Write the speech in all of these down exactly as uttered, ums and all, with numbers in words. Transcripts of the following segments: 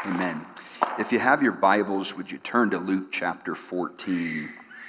Amen. If you have your Bibles, would you turn to Luke chapter fourteen?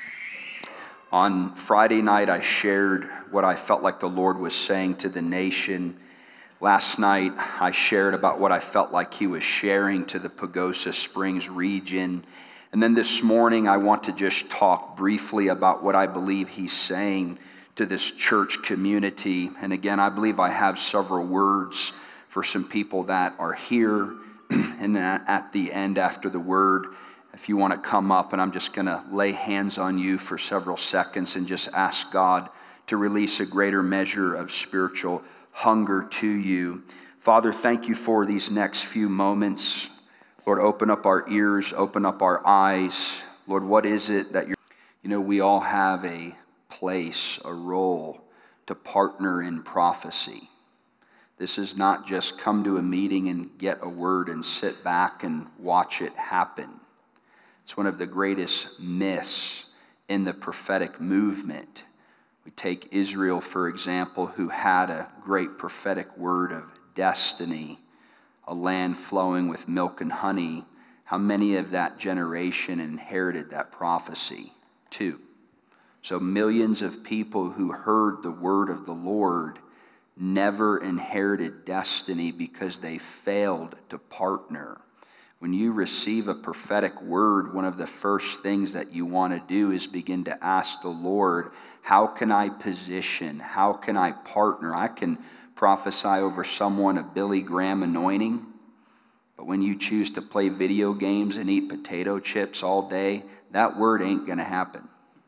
On Friday night, I shared what I felt like the Lord was saying to the nation. Last night, I shared about what I felt like He was sharing to the Pagosa Springs region. And then this morning, I want to just talk briefly about what I believe He's saying to this church community. And again, I believe I have several words for some people that are here. And then at the end, after the word, if you want to come up, and I'm just going to lay hands on you for several seconds and just ask God to release a greater measure of spiritual hunger to you. Father, thank you for these next few moments. Lord, open up our ears, open up our eyes. Lord, what is it that you're, you know, we all have a place, a role to partner in prophecy. This is not just come to a meeting and get a word and sit back and watch it happen. It's one of the greatest myths in the prophetic movement. We take Israel, for example, who had a great prophetic word of destiny, a land flowing with milk and honey. How many of that generation inherited that prophecy? Two. So millions of people who heard the word of the Lord never inherited destiny because they failed to partner. When you receive a prophetic word, one of the first things that you want to do is begin to ask the Lord, how can I position? How can I partner? I can prophesy over someone a Billy Graham anointing, but when you choose to play video games and eat potato chips all day, that word ain't going to happen.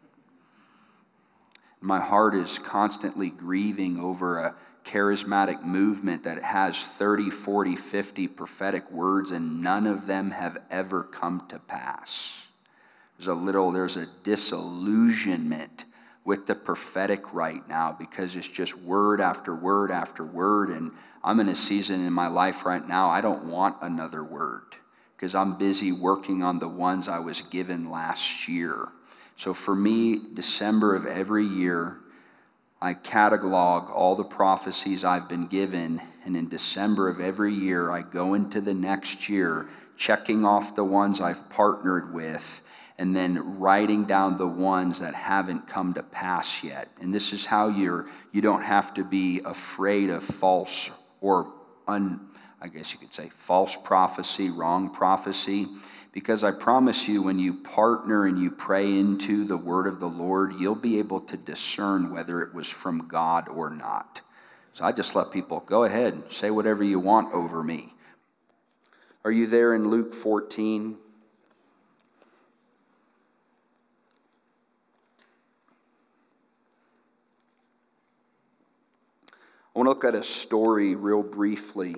My heart is constantly grieving over a charismatic movement that has thirty, forty, fifty prophetic words, and none of them have ever come to pass. There's a little, there's a disillusionment with the prophetic right now because it's just word after word after word, and I'm in a season in my life right now, I don't want another word because I'm busy working on the ones I was given last year. So for me, December of every year, I catalog all the prophecies I've been given, and in December of every year, I go into the next year checking off the ones I've partnered with and then writing down the ones that haven't come to pass yet. And this is how you're, you don't have to be afraid of false or, un, I guess you could say, false prophecy, wrong prophecy. Because I promise you, when you partner and you pray into the word of the Lord, you'll be able to discern whether it was from God or not. So I just let people, go ahead, say whatever you want over me. Are you there in Luke fourteen? I want to look at a story real briefly.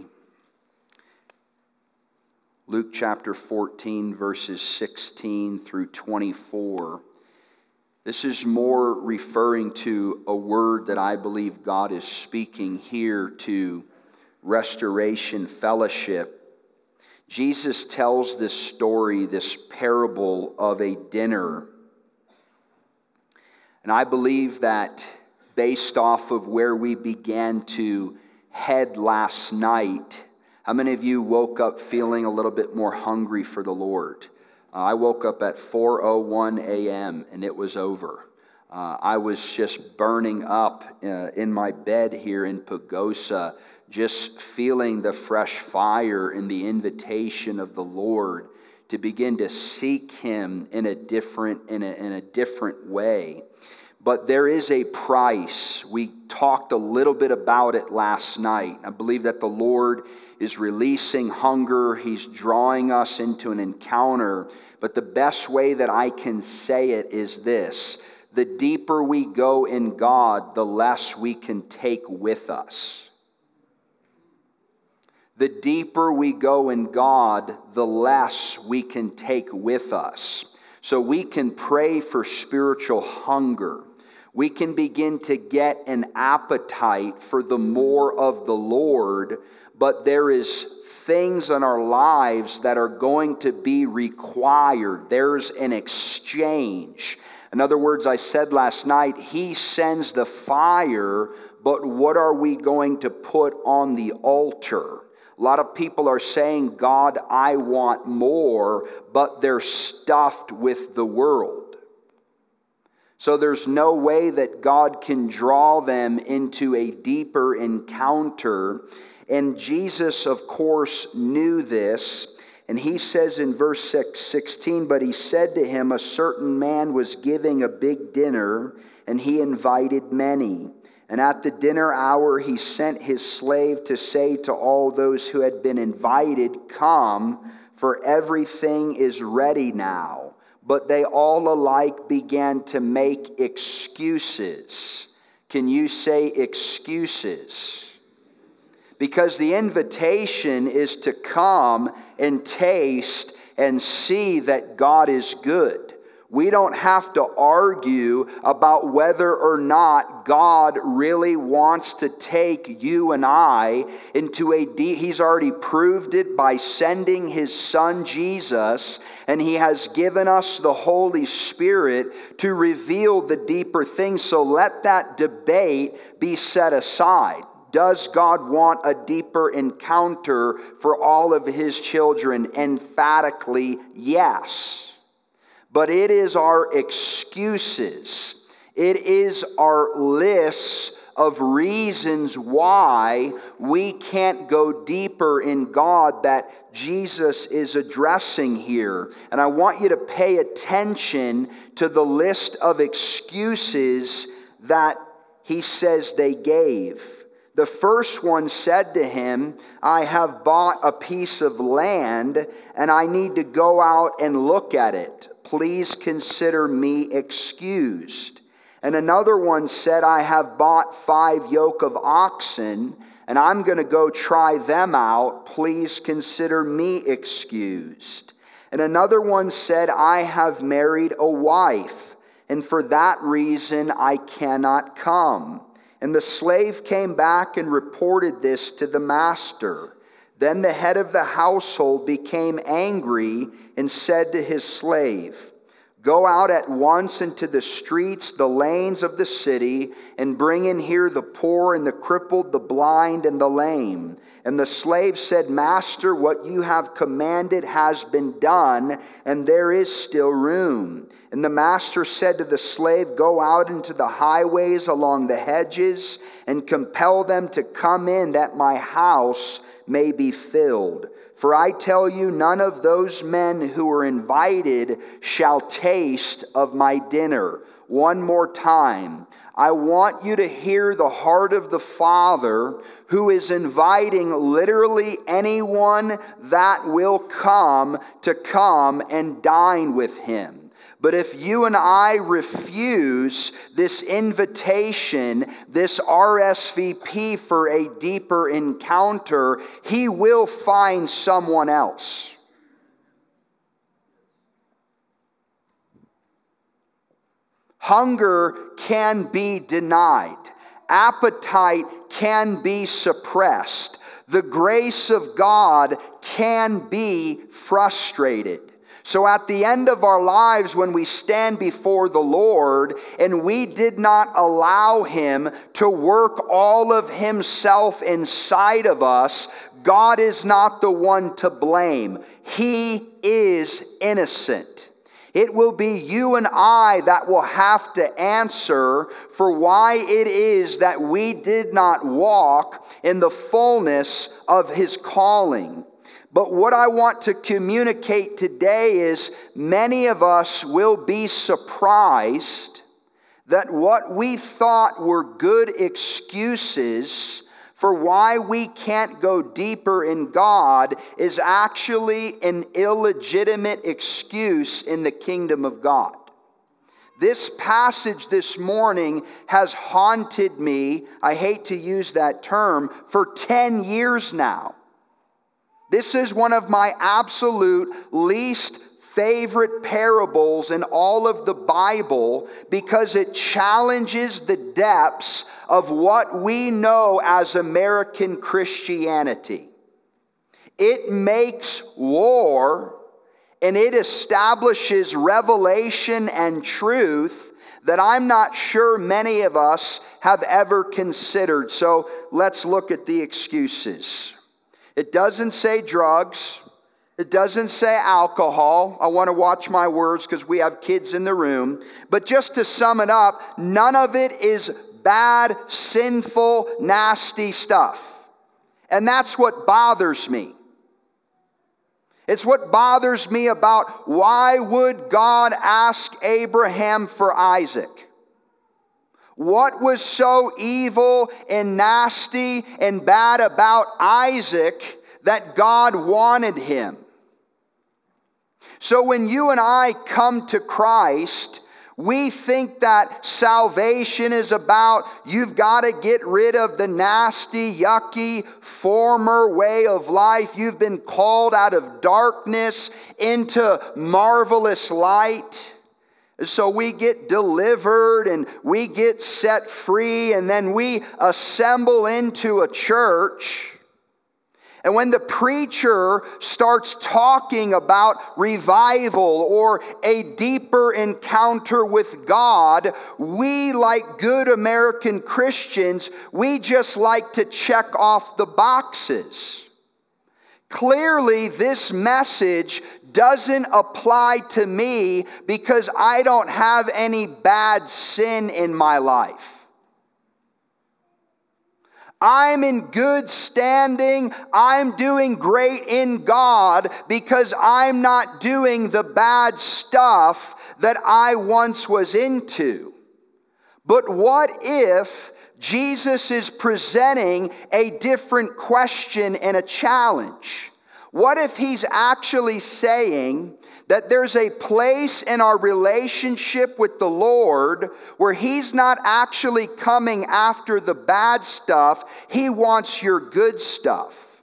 Luke chapter fourteen, verses sixteen through twenty-four. This is more referring to a word that I believe God is speaking here to Restoration Fellowship. Jesus tells this story, this parable of a dinner. And I believe that based off of where we began to head last night, how many of you woke up feeling a little bit more hungry for the Lord? Uh, I woke up at four oh one a.m. and it was over. Uh, I was just burning up uh, in my bed here in Pagosa, just feeling the fresh fire and the invitation of the Lord to begin to seek Him in a different, in a, in a different way. But there is a price. We talked a little bit about it last night. I believe that the Lord is releasing hunger. He's drawing us into an encounter. But the best way that I can say it is this: the deeper we go in God, the less we can take with us. The deeper we go in God, the less we can take with us. So we can pray for spiritual hunger. We can begin to get an appetite for the more of the Lord, but there is things in our lives that are going to be required. There's an exchange. In other words, I said last night, He sends the fire, but what are we going to put on the altar? A lot of people are saying, God, I want more, but they're stuffed with the world. So there's no way that God can draw them into a deeper encounter. And Jesus, of course, knew this. And he says in verse sixteen, but he said to him, a certain man was giving a big dinner, and he invited many. And at the dinner hour he sent his slave to say to all those who had been invited, come, for everything is ready now. But they all alike began to make excuses. Can you say excuses? Because the invitation is to come and taste and see that God is good. We don't have to argue about whether or not God really wants to take you and I into a deep... He's already proved it by sending His Son Jesus, and He has given us the Holy Spirit to reveal the deeper things. So let that debate be set aside. Does God want a deeper encounter for all of His children? Emphatically, yes. But it is our excuses. It is our lists of reasons why we can't go deeper in God that Jesus is addressing here. And I want you to pay attention to the list of excuses that He says they gave. The first one said to him, I have bought a piece of land and I need to go out and look at it. Please consider me excused. And another one said, I have bought five yoke of oxen and I'm going to go try them out. Please consider me excused. And another one said, I have married a wife, and for that reason I cannot come. And the slave came back and reported this to the master. Then the head of the household became angry and said to his slave, go out at once into the streets, the lanes of the city, and bring in here the poor and the crippled, the blind and the lame. And the slave said, Master, what you have commanded has been done, and there is still room. And the master said to the slave, go out into the highways along the hedges, and compel them to come in, that my house may be filled. For I tell you, none of those men who are invited shall taste of my dinner. One more time. I want you to hear the heart of the Father, who is inviting literally anyone that will come to come and dine with Him. But if you and I refuse this invitation, this R S V P for a deeper encounter, He will find someone else. Hunger can be denied. Appetite can be suppressed. The grace of God can be frustrated. So at the end of our lives, when we stand before the Lord and we did not allow Him to work all of Himself inside of us, God is not the one to blame. He is innocent. It will be you and I that will have to answer for why it is that we did not walk in the fullness of His calling. But what I want to communicate today is many of us will be surprised that what we thought were good excuses for why we can't go deeper in God is actually an illegitimate excuse in the kingdom of God. This passage this morning has haunted me, I hate to use that term, for ten years now. This is one of my absolute least favorite parables in all of the Bible because it challenges the depths of what we know as American Christianity. It makes war and it establishes revelation and truth that I'm not sure many of us have ever considered. So let's look at the excuses. It doesn't say drugs. It doesn't say alcohol. I want to watch my words because we have kids in the room. But just to sum it up, none of it is bad, sinful, nasty stuff. And that's what bothers me. It's what bothers me about why would God ask Abraham for Isaac? What was so evil and nasty and bad about Isaac that God wanted him? So when you and I come to Christ, we think that salvation is about you've got to get rid of the nasty, yucky, former way of life. You've been called out of darkness into marvelous light. So we get delivered and we get set free, and then we assemble into a church. And when the preacher starts talking about revival or a deeper encounter with God, we, like good American Christians, we just like to check off the boxes. Clearly, this message doesn't apply to me because I don't have any bad sin in my life. I'm in good standing. I'm doing great in God because I'm not doing the bad stuff that I once was into. But what if Jesus is presenting a different question and a challenge? What if he's actually saying that there's a place in our relationship with the Lord where he's not actually coming after the bad stuff, he wants your good stuff?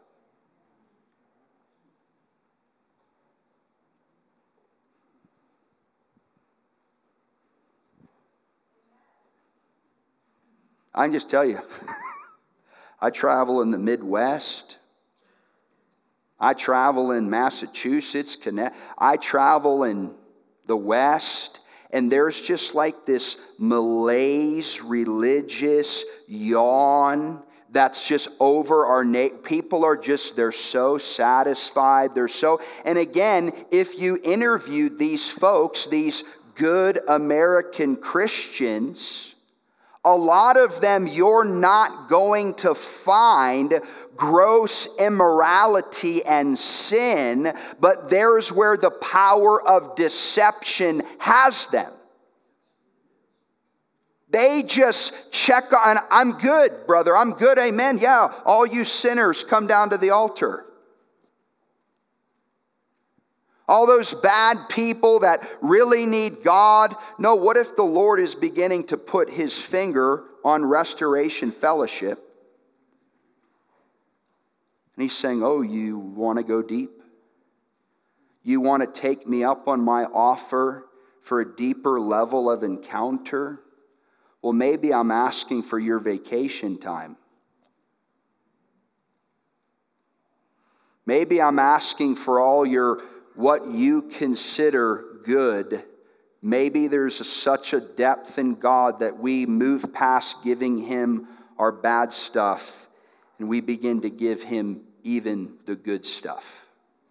I can just tell you, I travel in the Midwest. I travel in Massachusetts, Connecticut. I travel in the West, and there's just like this malaise, religious yawn that's just over our nation. People are just, they're so satisfied. They're so, and again, if you interviewed these folks, these good American Christians, a lot of them you're not going to find gross immorality and sin, but there's where the power of deception has them. They just check on, I'm good, brother, I'm good, amen. Yeah, all you sinners come down to the altar. All those bad people that really need God. No, what if the Lord is beginning to put his finger on Restoration Fellowship? And he's saying, oh, you want to go deep? You want to take me up on my offer for a deeper level of encounter? Well, maybe I'm asking for your vacation time. Maybe I'm asking for all your what you consider good. Maybe there's a, such a depth in God that we move past giving him our bad stuff and we begin to give him even the good stuff.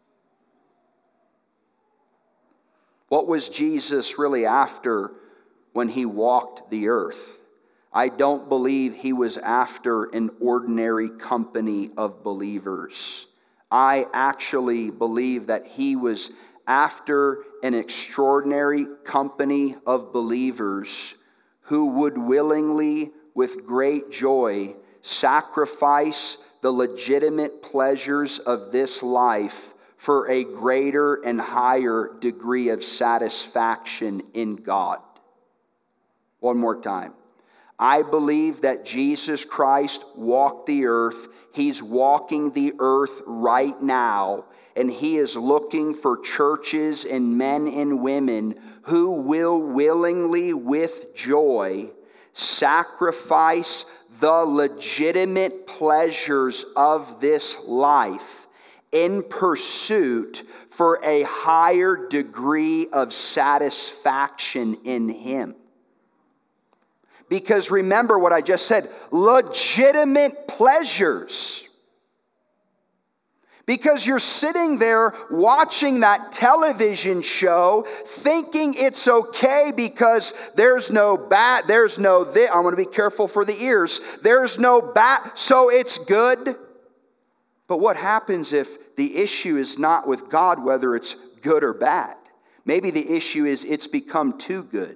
What was Jesus really after when he walked the earth? I don't believe he was after an ordinary company of believers. I actually believe that he was after an extraordinary company of believers who would willingly, with great joy, sacrifice the legitimate pleasures of this life for a greater and higher degree of satisfaction in God. One more time. I believe that Jesus Christ walked the earth. He's walking the earth right now, and he is looking for churches and men and women who will willingly, with joy, sacrifice the legitimate pleasures of this life in pursuit for a higher degree of satisfaction in him. Because remember what I just said, legitimate pleasures. Because you're sitting there watching that television show thinking it's okay because there's no bat, there's no this. I'm going to be careful for the ears. There's no bat, so it's good. But what happens if the issue is not with God, whether it's good or bad? Maybe the issue is it's become too good.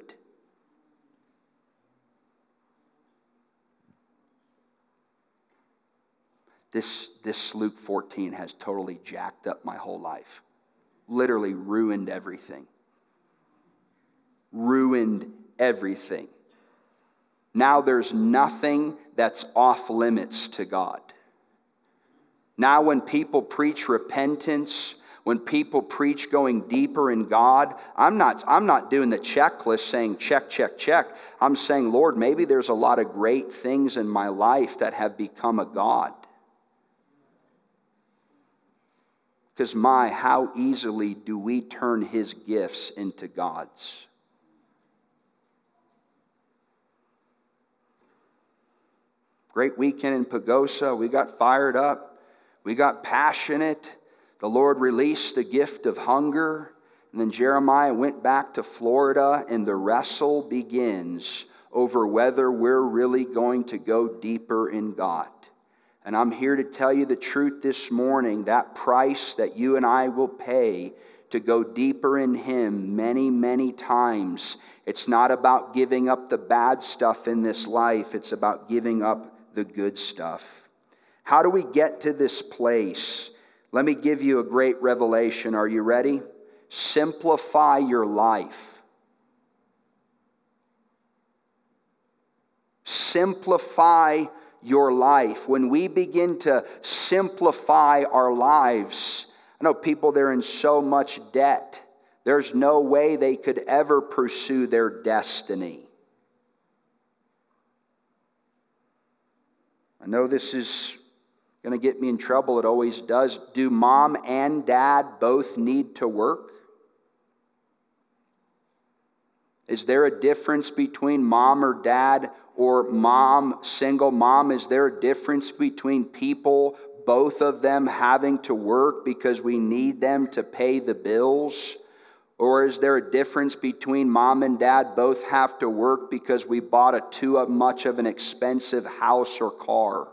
This, this Luke fourteen has totally jacked up my whole life. Literally ruined everything. Ruined everything. Now there's nothing that's off limits to God. Now when people preach repentance, when people preach going deeper in God, I'm not, I'm not doing the checklist saying check, check, check. I'm saying, Lord, maybe there's a lot of great things in my life that have become a God. Because my, how easily do we turn His gifts into God's? Great weekend in Pagosa. We got fired up. We got passionate. The Lord released the gift of hunger. And then Jeremiah went back to Florida, and the wrestle begins over whether we're really going to go deeper in God. And I'm here to tell you the truth this morning. That price that you and I will pay to go deeper in Him many, many times. It's not about giving up the bad stuff in this life. It's about giving up the good stuff. How do we get to this place? Let me give you a great revelation. Are you ready? Simplify your life. Simplify your life. When we begin to simplify our lives, I know people, they're in so much debt. There's no way they could ever pursue their destiny. I know this is going to get me in trouble. It always does. Do mom and dad both need to work? Is there a difference between mom or dad or mom, single mom? Is there a difference between people, both of them having to work because we need them to pay the bills? Or is there a difference between mom and dad both have to work because we bought a too much of an expensive house or car?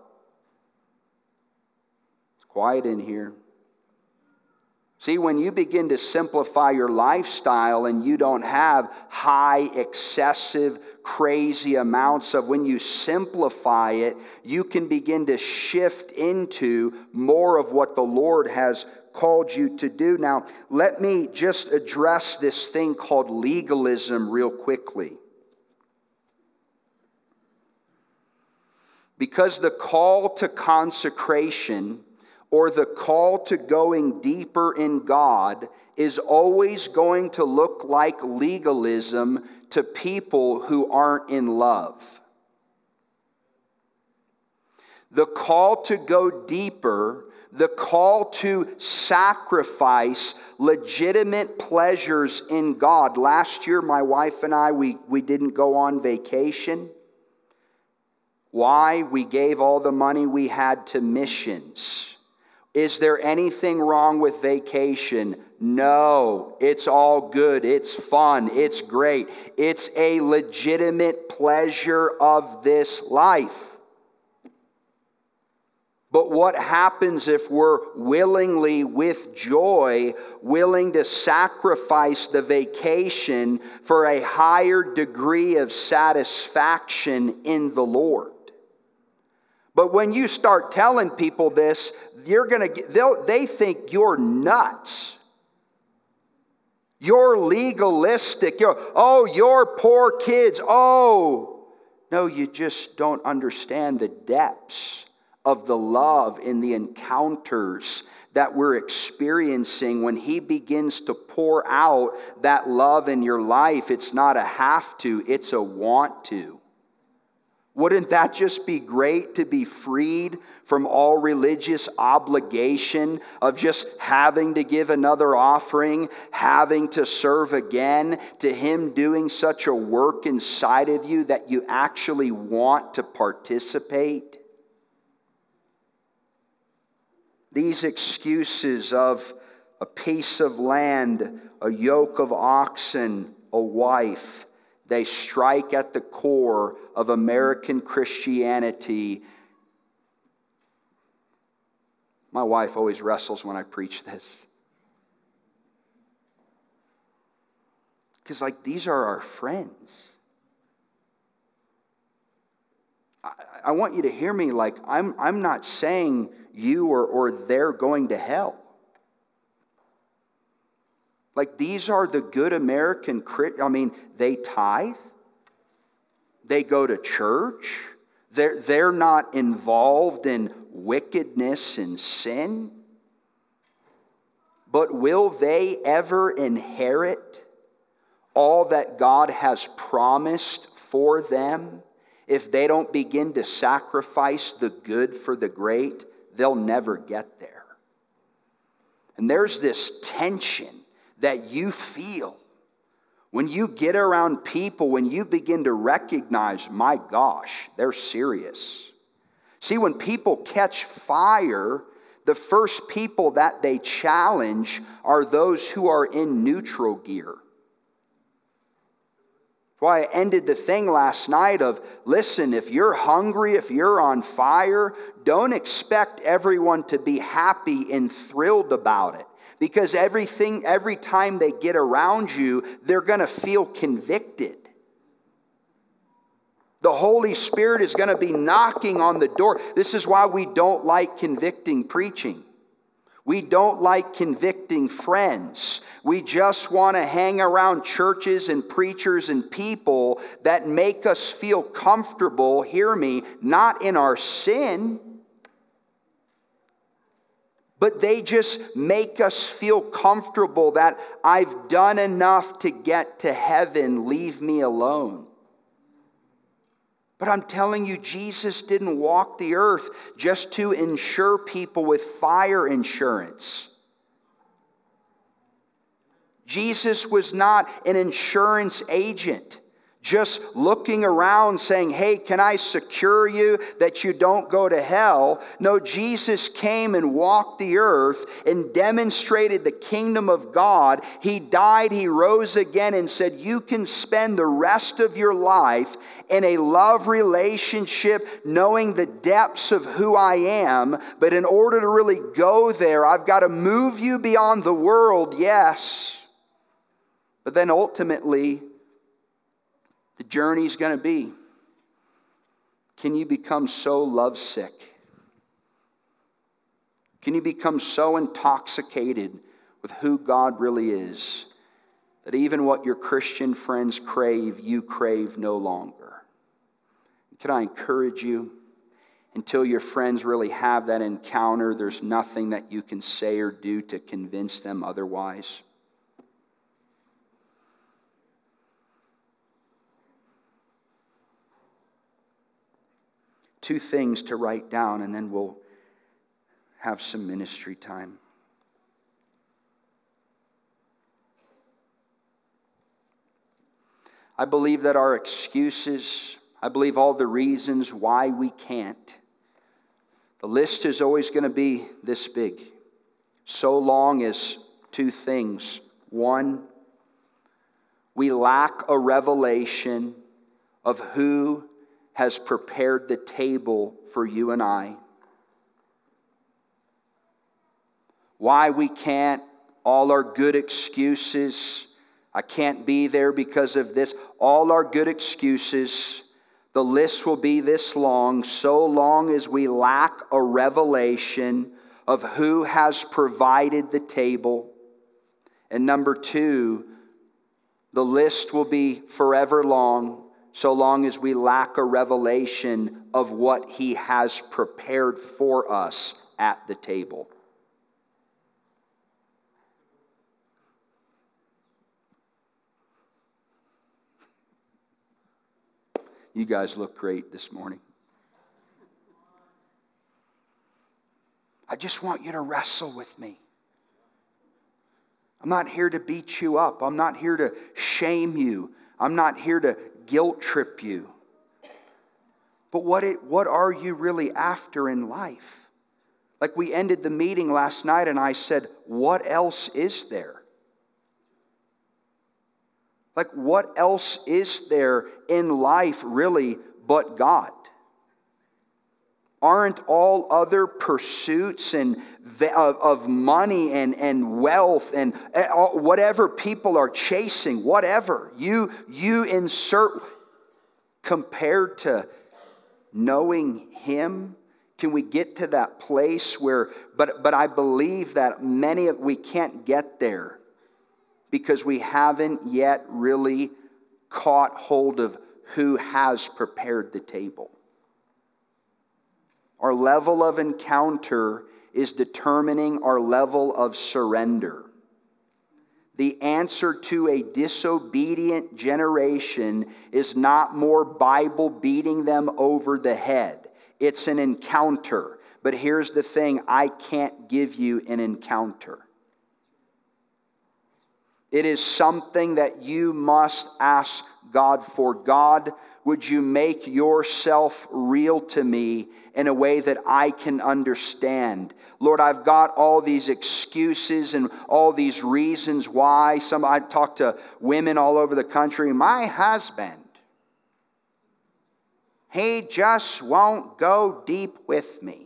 It's quiet in here. See, when you begin to simplify your lifestyle and you don't have high, excessive, crazy amounts of, when you simplify it, you can begin to shift into more of what the Lord has called you to do. Now, let me just address this thing called legalism real quickly. Because the call to consecration, or the call to going deeper in God, is always going to look like legalism to people who aren't in love. The call to go deeper, the call to sacrifice legitimate pleasures in God. Last year, my wife and I, we, we didn't go on vacation. Why? We gave all the money we had to missions. Is there anything wrong with vacation? No, it's all good. It's fun. It's great. It's a legitimate pleasure of this life. But what happens if we're willingly, with joy, willing to sacrifice the vacation for a higher degree of satisfaction in the Lord? But when you start telling people this, you're gonna get, they'll, they think you're nuts. You're legalistic. You're, oh, you're poor kids. Oh, no, you just don't understand the depths of the love in the encounters that we're experiencing when He begins to pour out that love in your life. It's not a have to, it's a want to. Wouldn't that just be great to be freed from all religious obligation of just having to give another offering, having to serve again, to Him doing such a work inside of you that you actually want to participate? These excuses of a piece of land, a yoke of oxen, a wife, they strike at the core of American Christianity. My wife always wrestles when I preach this. Because, like, these are our friends. I, I want you to hear me. Like, I'm, I'm not saying you or, or they're going to hell. Like, these are the good American Christians. I mean, they tithe. They go to church. They're, they're not involved in wickedness and sin. But will they ever inherit all that God has promised for them? If they don't begin to sacrifice the good for the great, they'll never get there. And there's this tension that you feel when you get around people, when you begin to recognize, my gosh, they're serious. See, when people catch fire, the first people that they challenge are those who are in neutral gear. Why I ended the thing last night of, listen, if you're hungry, if you're on fire, don't expect everyone to be happy and thrilled about it. Because everything, every time they get around you, they're going to feel convicted. The Holy Spirit is going to be knocking on the door. This is why we don't like convicting preaching. We don't like convicting friends. We just want to hang around churches and preachers and people that make us feel comfortable, hear me, not in our sin, but they just make us feel comfortable that I've done enough to get to heaven, leave me alone. But I'm telling you, Jesus didn't walk the earth just to insure people with fire insurance. Jesus was not an insurance agent, just looking around saying, hey, can I secure you that you don't go to hell? No, Jesus came and walked the earth and demonstrated the kingdom of God. He died, he rose again and said, you can spend the rest of your life in a love relationship, knowing the depths of who I am. But in order to really go there, I've got to move you beyond the world, yes. But then ultimately, the journey's going to be, can you become so lovesick? Can you become so intoxicated with who God really is that even what your Christian friends crave, you crave no longer? Can I encourage you, until your friends really have that encounter, there's nothing that you can say or do to convince them otherwise. Two things to write down, and then we'll have some ministry time. I believe that our excuses, I believe all the reasons why we can't, the list is always going to be this big. So long as two things. One, we lack a revelation of who has prepared the table for you and I. Why we can't, all our good excuses, I can't be there because of this, all our good excuses, the list will be this long, so long as we lack a revelation of who has provided the table. And number two, the list will be forever long, so long as we lack a revelation of what He has prepared for us at the table. You guys look great this morning. I just want you to wrestle with me. I'm not here to beat you up. I'm not here to shame you. I'm not here to guilt trip you. But what it, what are you really after in life? Like we ended the meeting last night and I said, what else is there? Like what else is there in life really but God? Aren't all other pursuits and of, of money and, and wealth and whatever people are chasing, whatever, you, you insert compared to knowing Him? Can we get to that place where, but, but I believe that many of, we can't get there because we haven't yet really caught hold of who has prepared the table. Our level of encounter is determining our level of surrender. The answer to a disobedient generation is not more Bible beating them over the head. It's an encounter. But here's the thing, I can't give you an encounter. It is something that you must ask God for. God, would you make yourself real to me in a way that I can understand? Lord, I've got all these excuses and all these reasons why. Some I talk to women all over the country. My husband, he just won't go deep with me.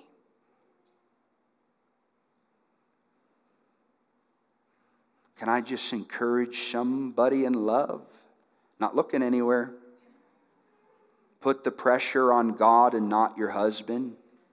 Can I just encourage somebody in love? Not looking anywhere. Put the pressure on God and not your husband.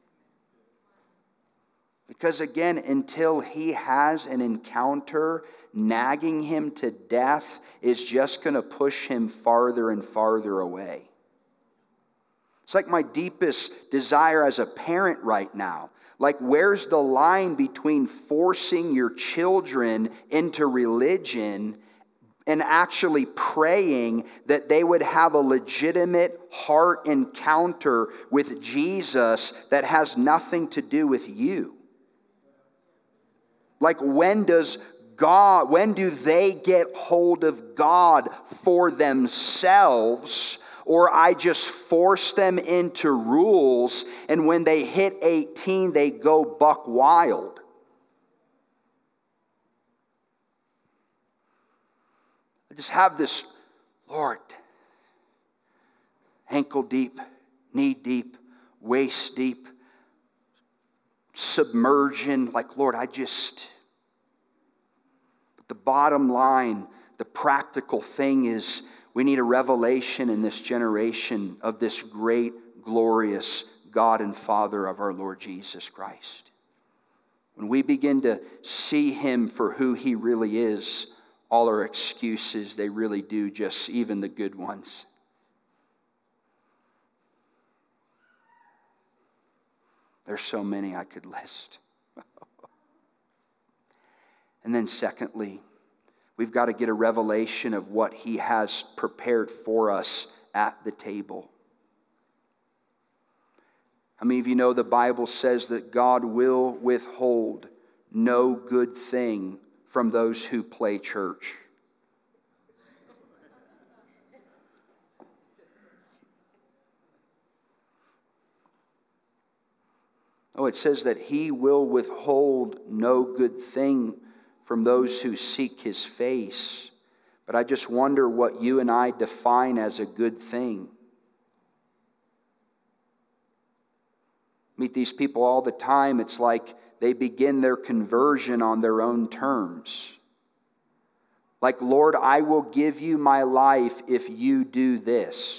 Because again, until he has an encounter, nagging him to death is just going to push him farther and farther away. It's like my deepest desire as a parent right now. Like, where's the line between forcing your children into religion and actually praying that they would have a legitimate heart encounter with Jesus that has nothing to do with you? Like, when does God, when do they get hold of God for themselves? Or I just force them into rules, and when they hit eighteen, they go buck wild. I just have this, Lord, ankle deep, knee deep, waist deep, submersion. Like, Lord, I just... But the bottom line, the practical thing is, we need a revelation in this generation of this great, glorious God and Father of our Lord Jesus Christ. When we begin to see Him for who He really is, all our excuses, they really do, just even the good ones. There's so many I could list. And then secondly, we've got to get a revelation of what He has prepared for us at the table. How many of you know the Bible says that God will withhold no good thing from those who play church? Oh, it says that He will withhold no good thing from those who seek His face. But I just wonder what you and I define as a good thing. Meet these people all the time. It's like they begin their conversion on their own terms. Like, Lord, I will give you my life if you do this.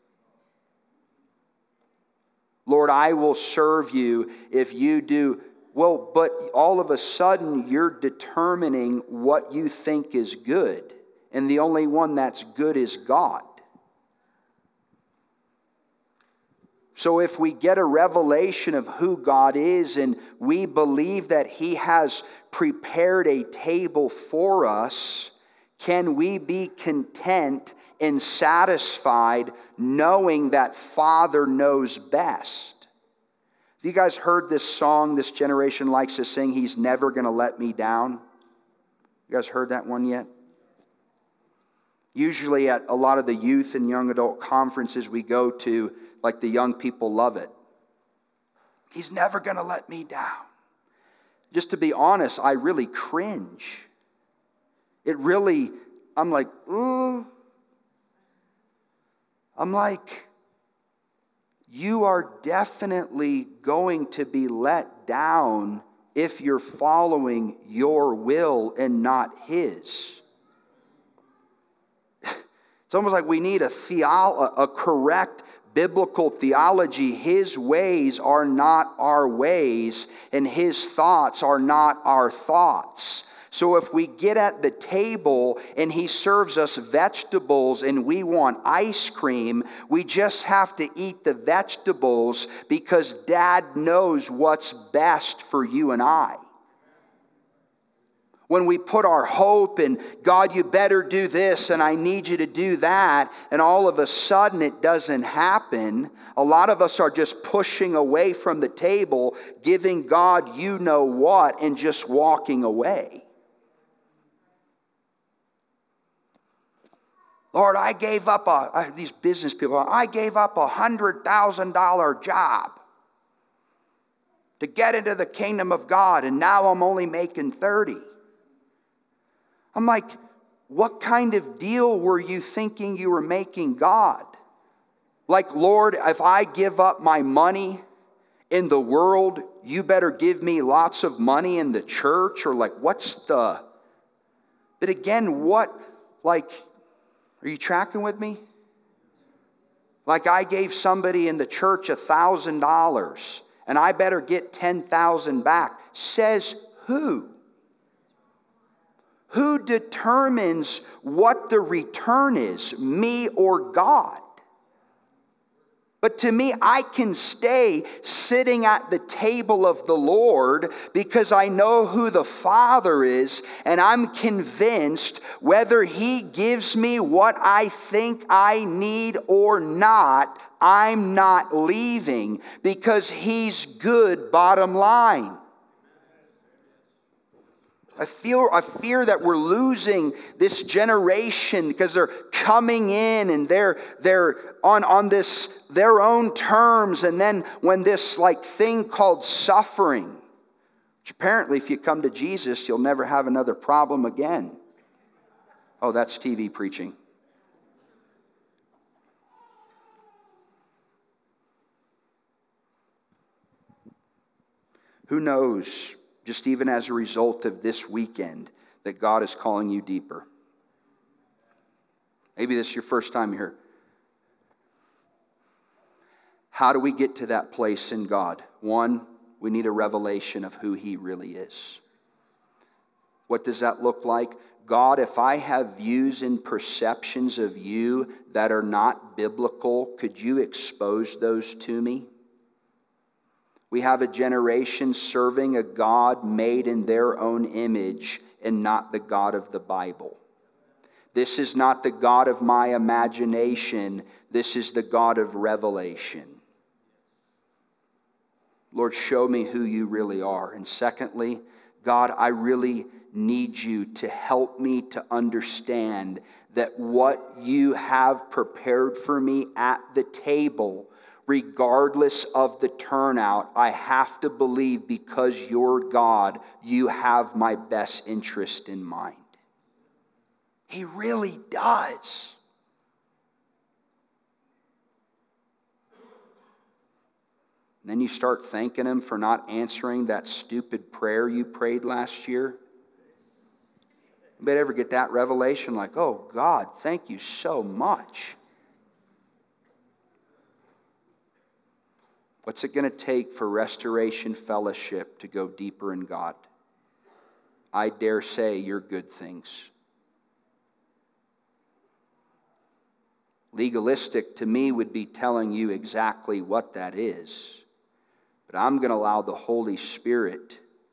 Lord, I will serve you if you do. Well, but all of a sudden, you're determining what you think is good. And the only one that's good is God. So if we get a revelation of who God is and we believe that He has prepared a table for us, can we be content and satisfied knowing that Father knows best? Have you guys heard this song this generation likes to sing, He's Never Gonna Let Me Down? You guys heard that one yet? Usually at a lot of the youth and young adult conferences we go to, like, the young people love it. He's never gonna let me down. just to be honest, I really cringe. It really, I'm like, ooh. I'm like, you are definitely going to be let down if you're following your will and not His. It's almost like we need a, theo- a correct biblical theology. His ways are not our ways, and His thoughts are not our thoughts. So if we get at the table and He serves us vegetables and we want ice cream, we just have to eat the vegetables because Dad knows what's best for you and I. When we put our hope in, God, you better do this and I need you to do that, and all of a sudden it doesn't happen, a lot of us are just pushing away from the table, giving God you know what, and just walking away. Lord, I gave up a, I, these business people, I gave up a one hundred thousand dollars job to get into the kingdom of God, and now I'm only making thirty. I'm like, what kind of deal were you thinking you were making God? Like, Lord, if I give up my money in the world, you better give me lots of money in the church? Or like, what's the... But again, what, like... Are you tracking with me? Like I gave somebody in the church a thousand dollars and I better get ten thousand back. Says who? Who determines what the return is, me or God? But to me, I can stay sitting at the table of the Lord because I know who the Father is, and I'm convinced whether He gives me what I think I need or not, I'm not leaving because He's good, bottom line. I feel, I fear that we're losing this generation because they're coming in and they're they're on, on this their own terms, and then when this like thing called suffering, which apparently if you come to Jesus, you'll never have another problem again. Oh, that's T V preaching. Who knows? Just even as a result of this weekend, that God is calling you deeper. Maybe this is your first time here. How do we get to that place in God? One, we need a revelation of who He really is. What does that look like? God, if I have views and perceptions of you that are not biblical, could you expose those to me? We have a generation serving a God made in their own image and not the God of the Bible. This is not the God of my imagination. This is the God of revelation. Lord, show me who you really are. And secondly, God, I really need you to help me to understand that what you have prepared for me at the table, regardless of the turnout, I have to believe because you're God, you have my best interest in mind. He really does. And then you start thanking Him for not answering that stupid prayer you prayed last year. Anybody ever get that revelation like, oh God, thank you so much. What's it going to take for Restoration Fellowship to go deeper in God? I dare say your good things. Legalistic to me would be telling you exactly what that is. But I'm going to allow the Holy Spirit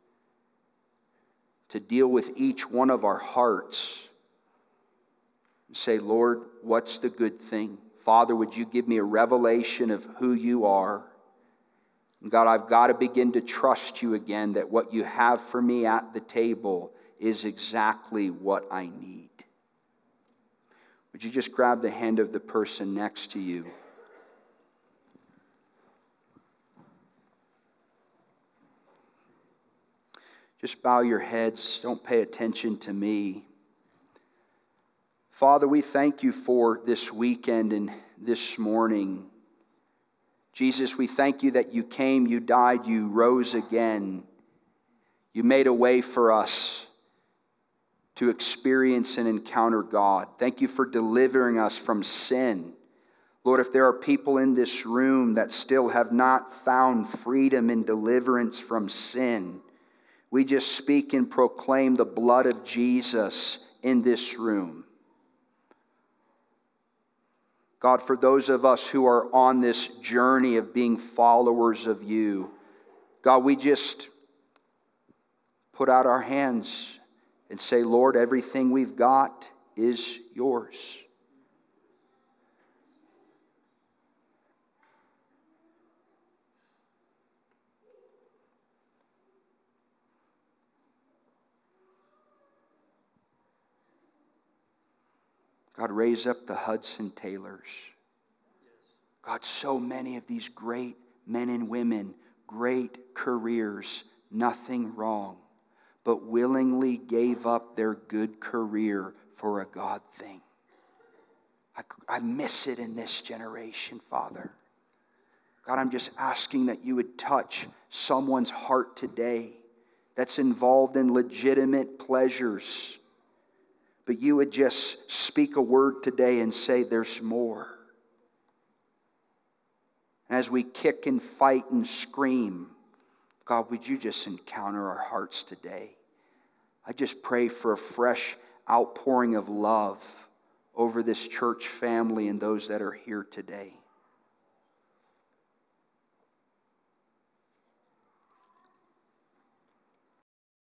to deal with each one of our hearts and say, Lord, what's the good thing? Father, would you give me a revelation of who you are? And God, I've got to begin to trust you again that what you have for me at the table is exactly what I need. Would you just grab the hand of the person next to you? Just bow your heads. Don't pay attention to me. Father, we thank you for this weekend and this morning. Jesus, we thank you that you came, you died, you rose again. You made a way for us to experience and encounter God. Thank you for delivering us from sin. Lord, if there are people in this room that still have not found freedom and deliverance from sin, we just speak and proclaim the blood of Jesus in this room. God, for those of us who are on this journey of being followers of you, God, we just put out our hands and say, Lord, everything we've got is yours. God, raise up the Hudson Taylors. God, so many of these great men and women, great careers, nothing wrong, but willingly gave up their good career for a God thing. I, I miss it in this generation, Father. God, I'm just asking that you would touch someone's heart today that's involved in legitimate pleasures, but you would just speak a word today and say there's more. As we kick and fight and scream, God, would you just encounter our hearts today? I just pray for a fresh outpouring of love over this church family and those that are here today.